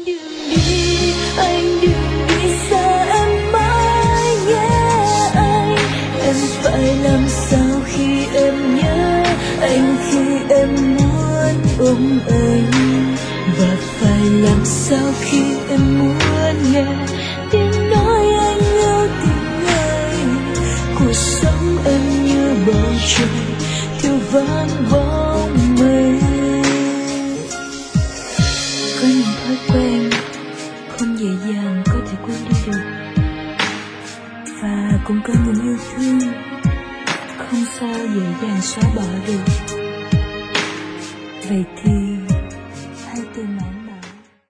anh đừng đi xa em mãi nhé anh. Em phải làm sao khi em nhớ anh, khi em muốn ôm anh, và phải làm sao khi em muốn nghe tiếng nói anh yêu tình anh. Cuộc sống em như bầu trời thiếu vắng bóng mây. Có những thói quen không dễ dàng có thể quên đi được, và cũng có những yêu thương không sao dễ dàng xóa bỏ được. Vậy thì